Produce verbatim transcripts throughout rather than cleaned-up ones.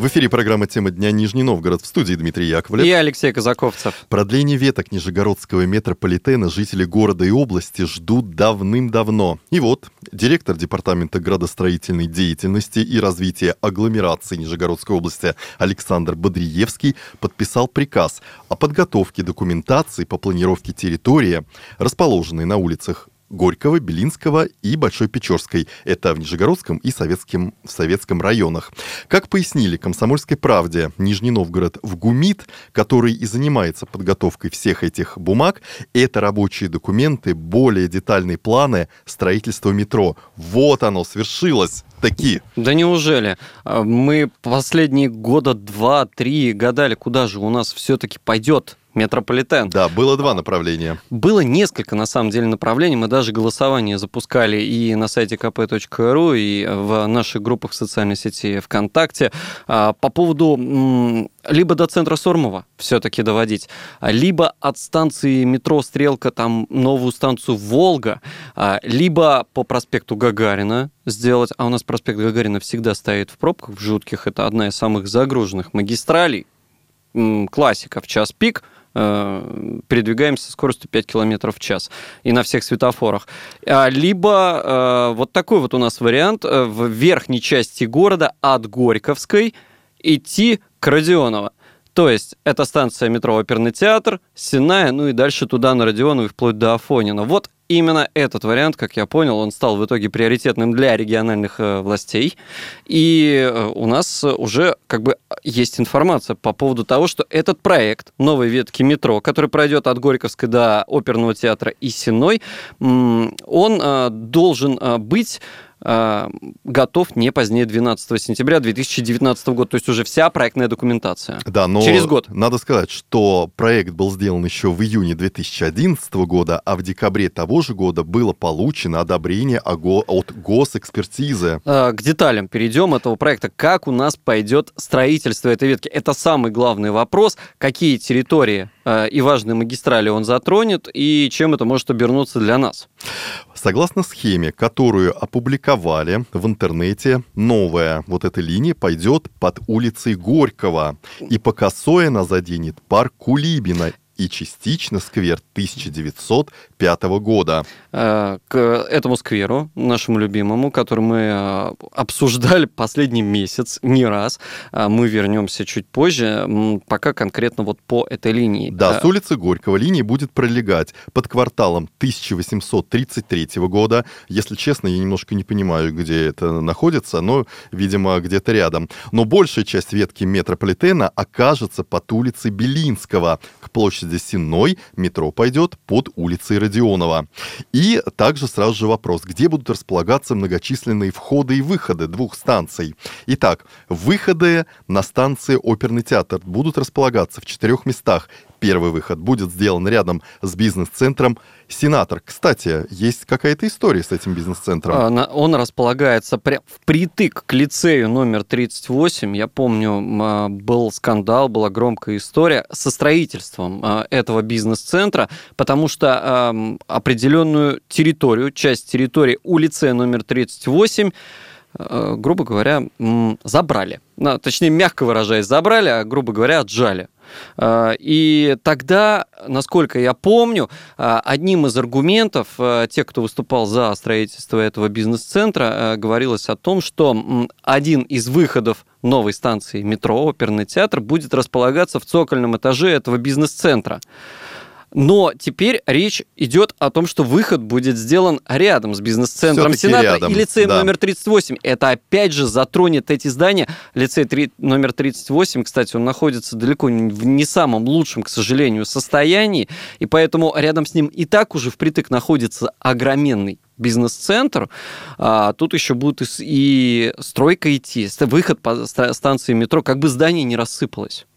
В эфире программа «Тема дня» Нижний Новгород. В студии Дмитрий Яковлев. И Алексей Казаковцев. Продление веток Нижегородского метрополитена жители города и области ждут давным-давно. И вот директор Департамента градостроительной деятельности и развития агломерации Нижегородской области Александр Бодриевский подписал приказ о подготовке документации по планировке территории, расположенной на улицах Горького, Белинского и Большой Печорской. Это в Нижегородском и Советском, в Советском районах. Как пояснили «Комсомольской правде», Нижний Новгород в ГУМИТ, который и занимается подготовкой всех этих бумаг, это рабочие документы, более детальные планы строительства метро. Вот оно, свершилось. Такие. Да неужели? Мы последние года два-три гадали, куда же у нас все-таки пойдет метрополитен. Да, было два направления. Было несколько, на самом деле, направлений. Мы даже голосование запускали и на сайте ка пэ точка ру, и в наших группах в социальной сети ВКонтакте по поводу либо до центра Сормова все-таки доводить, либо от станции метро «Стрелка» там новую станцию «Волга», либо по проспекту Гагарина сделать. А у нас проспект Гагарина всегда стоит в пробках в жутких. Это одна из самых загруженных магистралей. Классика в час пик. Передвигаемся со скоростью пять километров в час и на всех светофорах. Либо вот такой вот у нас вариант: в верхней части города от Горьковской идти к Родионово. То есть это станция метро «Оперный театр», Сенная, ну и дальше туда на Родионово и вплоть до Афонина. Вот именно этот вариант, как я понял, он стал в итоге приоритетным для региональных э, властей. И э, у нас уже как бы есть информация по поводу того, что этот проект новой ветки метро, который пройдет от Горьковской до Оперного театра и Сенной, м- он э, должен э, быть готов не позднее двенадцатого сентября две тысячи девятнадцатого года, то есть уже вся проектная документация. Да, но через год. Надо сказать, что проект был сделан еще в июне две тысячи одиннадцатого года, а в декабре того же года было получено одобрение от госэкспертизы. К деталям перейдем этого проекта. Как у нас пойдет строительство этой ветки? Это самый главный вопрос. Какие территории и важные магистрали он затронет, и чем это может обернуться для нас? Согласно схеме, которую опубликовали в интернете, новая вот эта линия пойдет под улицей Горького, и по косой она заденет парк Кулибина и частично сквер тысяча девятьсот пятого года. К этому скверу, нашему любимому, который мы обсуждали последний месяц не раз, мы вернемся чуть позже, пока конкретно вот по этой линии. Да, с улицы Горького линия будет пролегать под кварталом тысяча восемьсот тридцать третьего года. Если честно, я немножко не понимаю, где это находится, но, видимо, где-то рядом. Но большая часть ветки метрополитена окажется под улицей Белинского. К площади Сенной метро пойдет под улицей Родионова. И также сразу же вопрос, где будут располагаться многочисленные входы и выходы двух станций. Итак, выходы на станции Оперный театр будут располагаться в четырех местах. Первый выход будет сделан рядом с бизнес-центром «Сенатор». Кстати, есть какая-то история с этим бизнес-центром? Он располагается прям впритык к лицею номер тридцать восемь. Я помню, был скандал, была громкая история со строительством этого бизнес-центра, потому что определенную территорию, часть территории у лицея номер тридцать восемь, грубо говоря, забрали. Точнее, мягко выражаясь, забрали, а, грубо говоря, отжали. И тогда, насколько я помню, одним из аргументов тех, кто выступал за строительство этого бизнес-центра, говорилось о том, что один из выходов новой станции метро «Оперный театр» будет располагаться в цокольном этаже этого бизнес-центра. Но теперь речь идет о том, что выход будет сделан рядом с бизнес-центром «Сенатор» и лицеем да. номер тридцать восемь. Это опять же затронет эти здания. Лицей три, номер тридцать восемь, кстати, он находится далеко в не самом лучшем, к сожалению, состоянии, и поэтому рядом с ним и так уже впритык находится огроменный бизнес-центр, а тут еще будет и, и стройка идти, выход по станции метро, как бы здание не рассыпалось.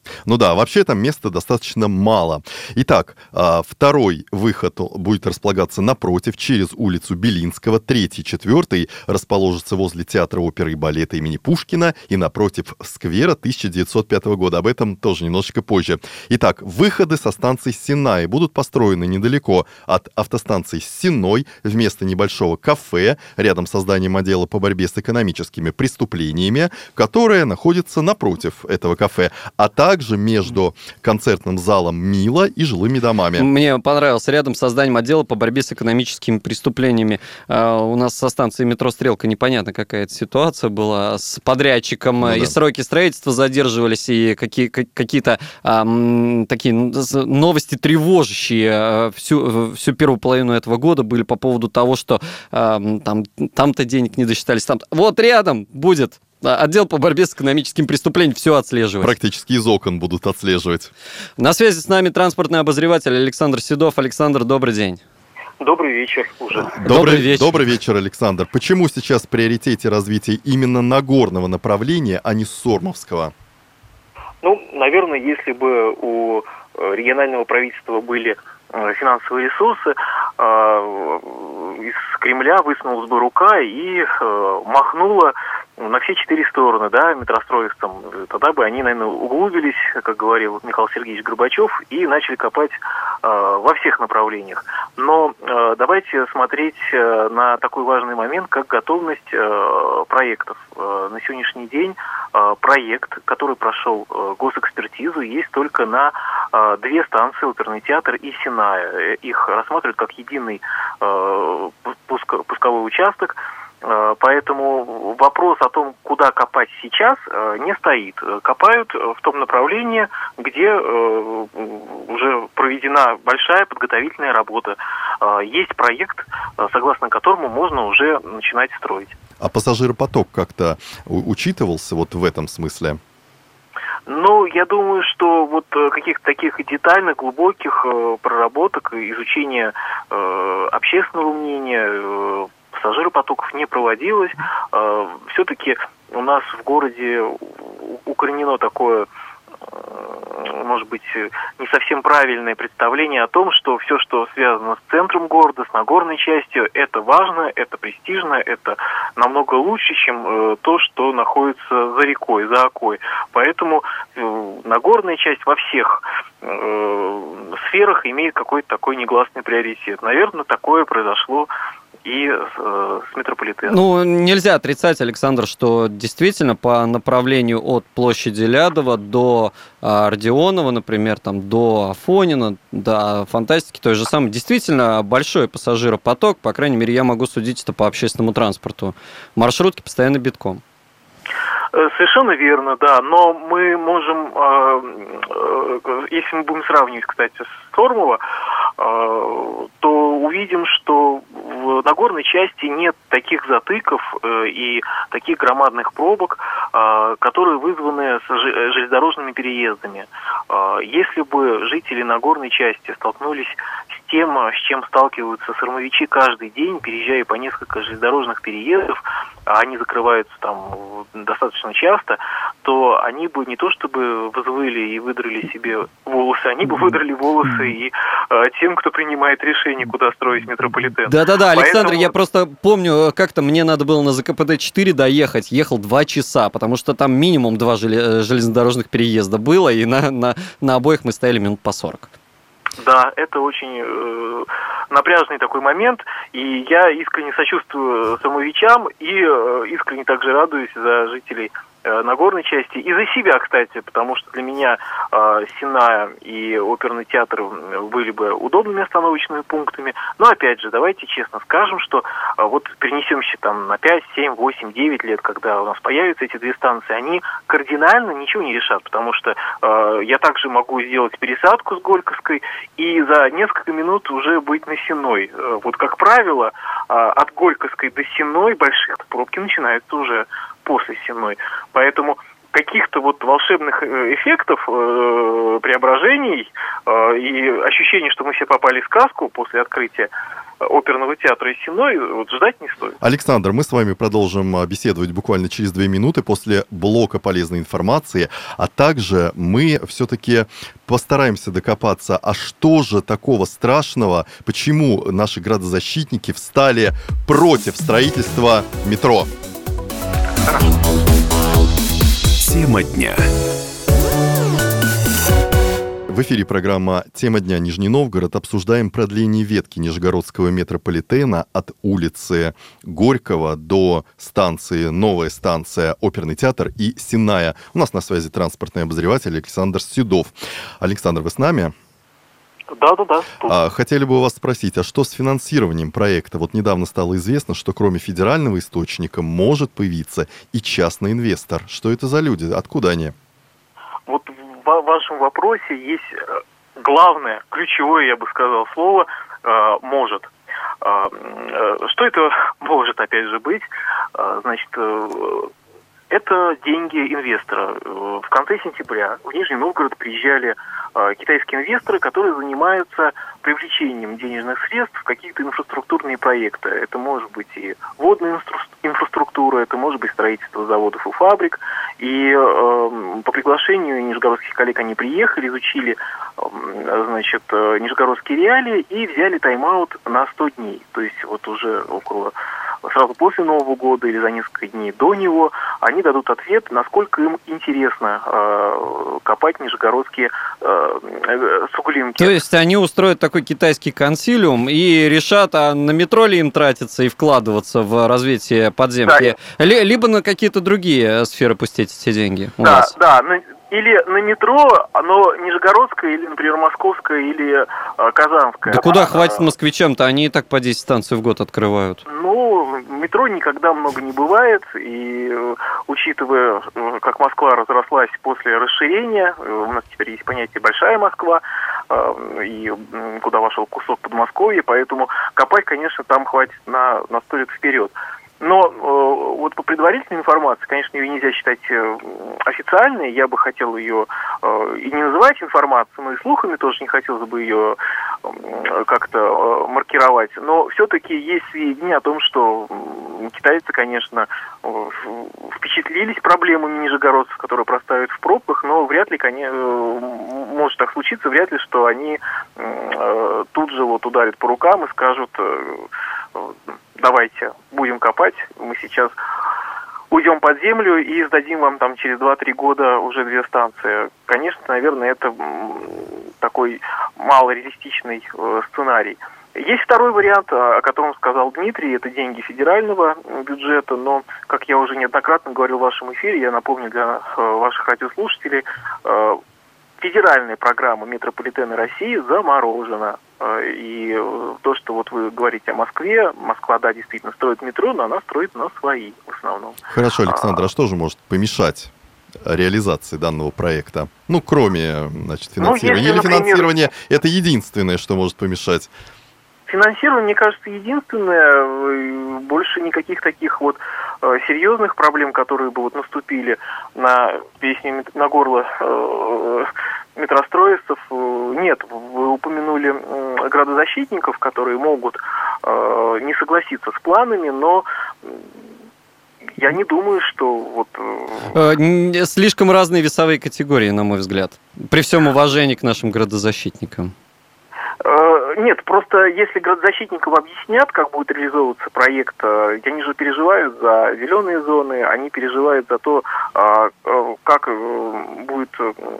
Ну да, вообще там места достаточно мало. Итак, второй выход будет располагаться напротив, через улицу Белинского. Третий, четвертый расположится возле театра оперы и балета имени Пушкина и напротив сквера тысяча девятьсот пятого года. Об этом тоже немножечко позже. Итак, выходы со станции Сенай будут построены недалеко от автостанции Сенной, вместо небольшого кафе, рядом со зданием отдела по борьбе с экономическими преступлениями, которое находится напротив этого кафе, а также между концертным залом «Мила» и жилыми домами. Мне понравилось, рядом со зданием отдела по борьбе с экономическими преступлениями. У нас со станции метро «Стрелка» непонятно какая-то ситуация была с подрядчиком, ну, и да. Сроки строительства задерживались, и какие, какие-то а, такие новости тревожащие всю, всю первую половину этого года были по поводу того, что а, там, там-то денег не досчитались. Там... Вот рядом будет отдел по борьбе с экономическим преступлением, все отслеживать. Практически из окон будут отслеживать. На связи с нами транспортный обозреватель Александр Седов. Александр, добрый день. Добрый вечер уже. Добрый, добрый вечер. Добрый вечер, Александр. Почему сейчас в приоритете развития именно Нагорного направления, а не Сормовского? Ну, наверное, если бы у регионального правительства были финансовые ресурсы, из Кремля высунулась бы рука и махнула на все четыре стороны, да, метростроевцам. Тогда бы они, наверное, углубились, как говорил Михаил Сергеевич Горбачев, и начали копать э, во всех направлениях. Но э, давайте смотреть э, на такой важный момент, как готовность э, проектов. Э, на сегодняшний день э, проект, который прошел э, госэкспертизу, есть только на э, две станции, оперный театр и Сеная. Их рассматривают как единый э, пуск, пусковой участок. Поэтому вопрос о том, куда копать сейчас, не стоит. Копают в том направлении, где уже проведена большая подготовительная работа. Есть проект, согласно которому можно уже начинать строить. А пассажиропоток как-то учитывался вот в этом смысле? Ну, я думаю, что вот каких-то таких детальных, глубоких проработок, изучения общественного мнения, пассажиропотоков не проводилось. Все-таки у нас в городе укоренено такое, может быть, не совсем правильное представление о том, что все, что связано с центром города, с Нагорной частью, это важно, это престижно, это намного лучше, чем то, что находится за рекой, за Окой. Поэтому Нагорная часть во всех сферах имеет какой-то такой негласный приоритет. Наверное, такое произошло и э, с метрополитеном. Ну, нельзя отрицать, Александр, что действительно по направлению от площади Лядова до э, Родионова, например, там, до Афонина, до Фантастики, той же самой, действительно большой пассажиропоток, по крайней мере, я могу судить это по общественному транспорту. Маршрутки постоянно битком. Совершенно верно, да, но мы можем, э, э, если мы будем сравнивать, кстати, с Сормово, э, то увидим, что в Нагорной части нет таких затыков э, и таких громадных пробок, э, которые вызваны с железнодорожными переездами. Э, если бы жители Нагорной части столкнулись с тем, с чем сталкиваются сормовичи каждый день, переезжая по несколько железнодорожных переездов, а они закрываются там достаточно часто, то они бы не то чтобы взвыли и выдрали себе волосы, они бы выдрали волосы и э, тем, кто принимает решение, куда строить метрополитен. Да-да-да, Александр, Поэтому... я просто помню, как-то мне надо было на ЗКПД четыре доехать, ехал два часа, потому что там минимум два железнодорожных переезда было, и на, на, на обоих мы стояли минут по сорок. Да, это очень э, напряжный такой момент, и я искренне сочувствую сормовичам и э, искренне также радуюсь за жителей э, Нагорной части и за себя, кстати, потому что для меня э, Сеная и оперный театр были бы удобными остановочными пунктами, но опять же, давайте честно скажем, что э, вот перенесемся там на пять, семь, восемь, девять лет, когда у нас появятся эти две станции, они кардинально ничего не решат, потому что э, я также могу сделать пересадку с Горьковской и за несколько минут уже быть на Сенной. Вот, как правило, от Горьковской до Сенной больших пробки начинаются уже после Сенной. Поэтому каких-то вот волшебных эффектов, преображений и ощущений, что мы все попали в сказку после открытия оперного театра и Сенной, вот ждать не стоит. Александр, мы с вами продолжим беседовать буквально через две минуты после блока полезной информации, а также мы все-таки постараемся докопаться, а что же такого страшного, почему наши градозащитники встали против строительства метро. Тема дня. В эфире программа «Тема дня. Нижний Новгород». Обсуждаем продление ветки Нижегородского метрополитена от улицы Горького до станции, новая станция «Оперный театр» и Сенная. У нас на связи транспортный обозреватель Александр Седов. Александр, вы с нами? Да, да, да. А, хотели бы у вас спросить, а что с финансированием проекта? Вот недавно стало известно, что кроме федерального источника может появиться и частный инвестор. Что это за люди? Откуда они? Вот в вашем вопросе есть главное, ключевое, я бы сказал, слово «может». Что это может, опять же, быть? Значит, это деньги инвестора. В конце сентября в Нижний Новгород приезжали китайские инвесторы, которые занимаются привлечением денежных средств в какие-то инфраструктурные проекты. Это может быть и водная инфраструктура, это может быть строительство заводов и фабрик. И э, по приглашению нижегородских коллег они приехали, изучили э, значит, нижегородские реалии и взяли тайм-аут на сто дней. То есть вот уже около сразу после Нового года или за несколько дней до него они дадут ответ, насколько им интересно э, копать нижегородские э, суглинки. То есть они устроят такой китайский консилиум и решат, а на метро ли им тратиться и вкладываться в развитие подземки, да. Либо на какие-то другие сферы пустить эти деньги у да, нас? Да, да. Или на метро, оно Нижегородское, или, например, Московское, или э, Казанское. Да куда а, хватит москвичам-то? Они и так по десять станций в год открывают. Ну, метро никогда много не бывает. И учитывая, как Москва разрослась после расширения, у нас теперь есть понятие «большая Москва», э, и куда вошел кусок Подмосковья, поэтому копать, конечно, там хватит на, на сто лет вперед. Но э, вот по предварительной информации, конечно, ее нельзя считать э, официальной. Я бы хотел ее э, и не называть информацией, но и слухами тоже не хотелось бы ее э, как-то э, маркировать. Но все-таки есть сведения о том, что э, китайцы, конечно, э, впечатлились проблемами нижегородцев, которые простаивают в пробках, но вряд ли, конечно, э, может так случиться, вряд ли, что они э, тут же вот ударят по рукам и скажут... Э, давайте будем копать, мы сейчас уйдем под землю и сдадим вам там через два-три года уже две станции. Конечно, наверное, это такой малореалистичный э, сценарий. Есть второй вариант, о котором сказал Дмитрий, это деньги федерального бюджета, но, как я уже неоднократно говорил в вашем эфире, я напомню для э, ваших радиослушателей, э, федеральная программа метрополитена России заморожена. И то, что вот вы говорите о Москве, Москва, да, действительно строит метро, но она строит на свои в основном. Хорошо, Александр, а, а что же может помешать реализации данного проекта? Ну, кроме, значит, финансирования. Ну, если, Или например, финансирование – это единственное, что может помешать? Финансирование, мне кажется, единственное. Больше никаких таких вот э, серьезных проблем, которые бы вот наступили на песню, на горло э, метростроевцев, э, нет. Вы упомянули э, градозащитников, которые могут э, не согласиться с планами, но я не думаю, что вот... Э... Слишком разные весовые категории, на мой взгляд. При всем уважении к нашим градозащитникам. Нет, просто если градозащитникам объяснят, как будет реализовываться проект, они же переживают за зеленые зоны, они переживают за то, как будет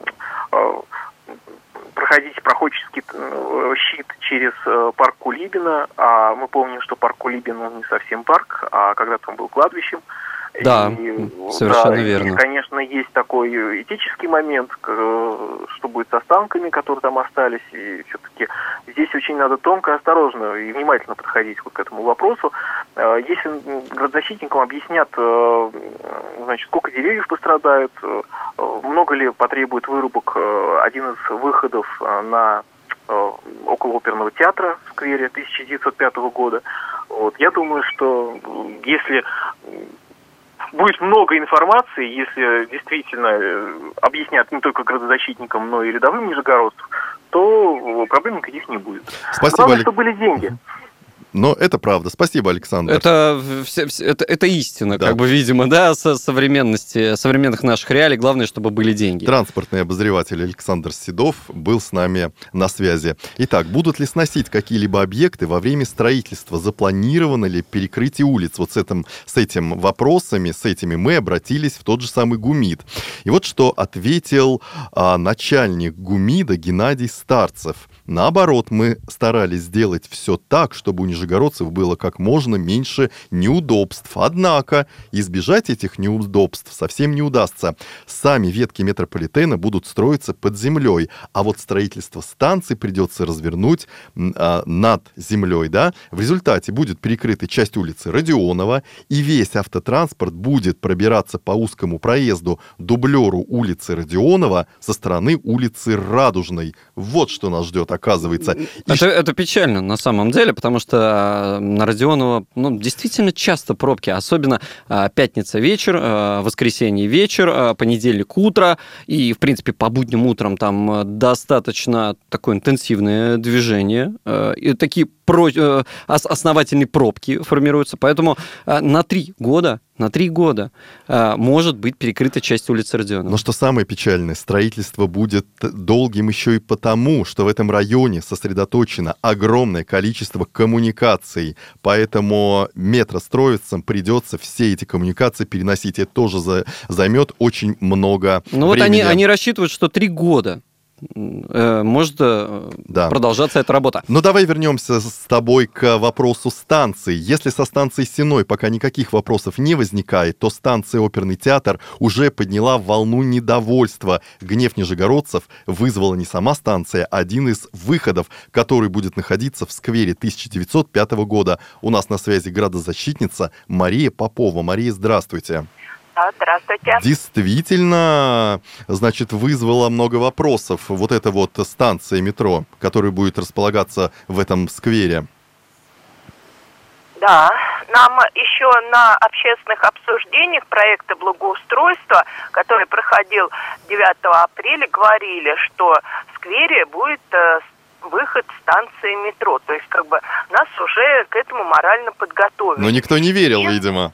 проходить проходческий щит через парк Кулибина, а мы помним, что парк Кулибина не совсем парк, а когда-то он был кладбищем. Да, и, совершенно да, верно. И, конечно, есть такой этический момент, что будет с останками, которые там остались, и все-таки здесь очень надо тонко, осторожно и внимательно подходить вот к этому вопросу. Если градозащитникам объяснят, значит, сколько деревьев пострадают, много ли потребует вырубок один из выходов на около оперного театра в сквере тысяча девятьсот пятого года, вот, я думаю, что если будет много информации, если действительно объяснят не только градозащитникам, но и рядовым нижегородцам, то проблем никаких не будет. Спасибо, Главное, Олег... чтобы были деньги. Но это правда. Спасибо, Александр. Это, это, это истина, да. Как бы, видимо, да, со современности, современных наших реалий. Главное, чтобы были деньги. Транспортный обозреватель Александр Седов был с нами на связи. Итак, будут ли сносить какие-либо объекты во время строительства? Запланировано ли перекрытие улиц? Вот с этим, с этим вопросами, с этими мы обратились в тот же самый ГУМИД. И вот что ответил а, начальник ГУМИДа Геннадий Старцев. Наоборот, мы старались сделать все так, чтобы у нижегородцев было как можно меньше неудобств. Однако избежать этих неудобств совсем не удастся. Сами ветки метрополитена будут строиться под землей, а вот строительство станций придется развернуть а, над землей. Да? В результате будет перекрыта часть улицы Родионова, и весь автотранспорт будет пробираться по узкому проезду дублеру улицы Родионова со стороны улицы Радужной. Вот что нас ждет, оказывается. Это, и... это печально на самом деле, потому что на Родионова ну, действительно часто пробки, особенно пятница вечер, воскресенье вечер, понедельник утро, и, в принципе, по будним утрам там достаточно такое интенсивное движение, и такие про... основательные пробки формируются, поэтому на три года На три года а, может быть перекрыта часть улицы Родионова. Но что самое печальное, строительство будет долгим еще и потому, что в этом районе сосредоточено огромное количество коммуникаций. Поэтому метростроицам придется все эти коммуникации переносить. Это тоже за, займет очень много ну, времени. Ну вот они, они рассчитывают, что три года может да. продолжаться эта работа. Ну, давай вернемся с тобой к вопросу станции. Если со станцией Сеной пока никаких вопросов не возникает, то станция Оперный театр уже подняла волну недовольства. Гнев нижегородцев вызвала не сама станция, а один из выходов, который будет находиться в сквере тысяча девятьсот пятого года. У нас на связи градозащитница Мария Попова. Мария, здравствуйте. Здравствуйте. Действительно, значит, вызвало много вопросов вот эта вот станция метро, которая будет располагаться в этом сквере. Да, нам еще на общественных обсуждениях проекта благоустройства, который проходил девятого апреля, говорили, что в сквере будет выход станции метро. То есть, как бы, нас уже к этому морально подготовили. Но никто не верил, И... видимо.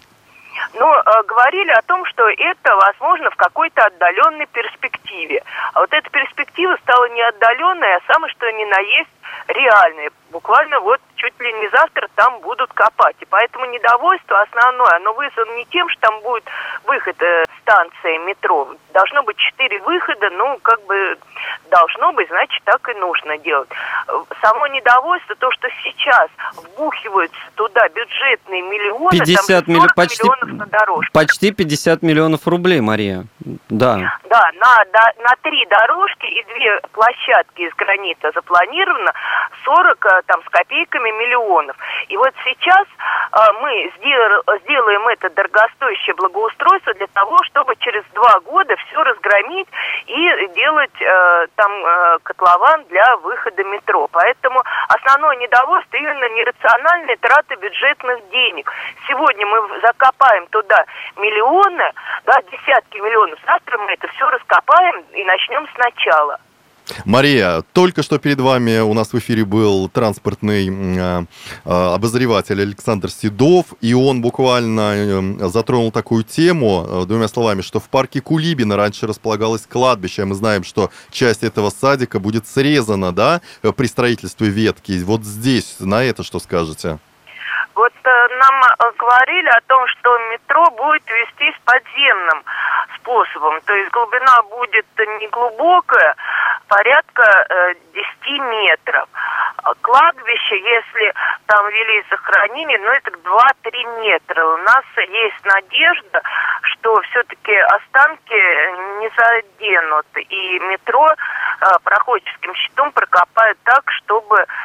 Но э, говорили о том, что это возможно в какой-то отдаленной перспективе. А вот эта перспектива стала не отдаленной, а самое что ни на есть реальной. Буквально вот чуть ли не завтра там будут копать. И поэтому недовольство основное, оно вызвано не тем, что там будет выход э, станции метро. Должно быть четыре выхода, ну, как бы должно быть, значит, так и нужно делать. Само недовольство, то, что сейчас вбухиваются туда бюджетные миллионы, пятьдесят там милли... почти, миллионов на дорожку. Почти пятьдесят миллионов рублей, Мария. Да. Да, на, на, на три дорожки и две площадки из гранита запланировано сорок там с копейками миллионов. И вот сейчас а, мы сдел, сделаем это дорогостоящее благоустройство для того, чтобы через два года все разгромить и делать а, там а, котлован для выхода метро. Поэтому основное недовольство именно нерациональные траты бюджетных денег. Сегодня мы закопаем туда миллионы, да, десятки миллионов. Завтра мы это все раскопаем и начнем сначала. Мария, только что перед вами у нас в эфире был транспортный э, э, обозреватель Александр Седов, и он буквально э, затронул такую тему, э, двумя словами, что в парке Кулибина раньше располагалось кладбище, а мы знаем, что часть этого садика будет срезана, да, при строительстве ветки. Вот здесь на это что скажете? Вот э, нам э, говорили о том, что метро будет вестись подземным способом, то есть глубина будет неглубокая, порядка э, десять метров. Кладбище, если там вели захоронение, ну это два-три метра. У нас есть надежда, что все-таки останки не заденут, и метро э, проходческим щитом прокопают так, чтобы э,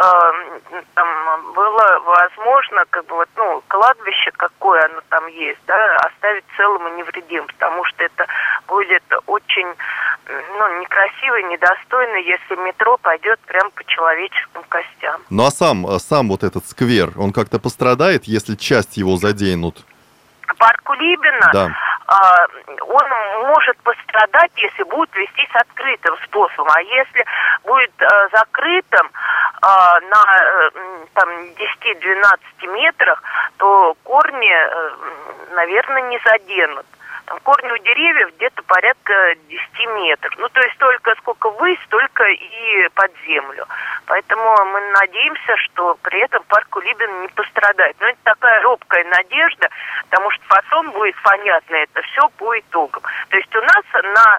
там было возможно, как бы вот, ну, кладбище какое оно там есть, да, оставить целым и невредимым, потому что это будет очень, ну, некрасиво и недостойно, если метро пойдет прямо по человеческим костям. Ну а сам, сам вот этот сквер, он как-то пострадает, если часть его заденут? парк Кулибина, Да. он может пострадать, если будет вестись открытым способом. А если будет закрытым на там, десять-двенадцать метрах, то корни, наверное, не заденут. Там корни у деревьев где-то порядка десять метров. Ну, то есть только сколько ввысь, столько и под землю. Поэтому мы надеемся, что при этом парк Кулибина не пострадает. Но это такая робкая надежда, потому что фасон будет понятный, это все по итогам. То есть у нас на...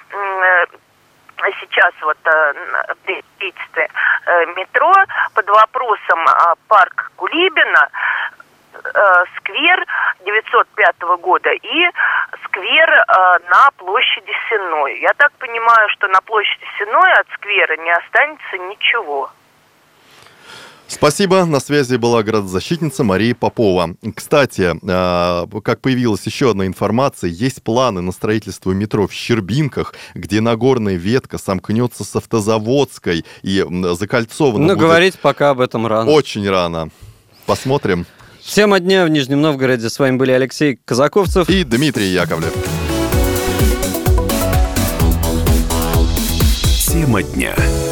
Сейчас вот при строительстве метро под вопросом парк Кулибина, сквер девятьсот пятого года и сквер на площади Сенной. Я так понимаю, что на площади Сенной от сквера не останется ничего. Спасибо. На связи была градозащитница Мария Попова. Кстати, как появилась еще одна информация, есть планы на строительство метро в Щербинках, где Нагорная ветка сомкнется с Автозаводской и закольцована Но будет... говорить пока об этом рано. Очень рано. Посмотрим. Тема дня в Нижнем Новгороде. С вами были Алексей Казаковцев и Дмитрий Яковлев. Тема дня.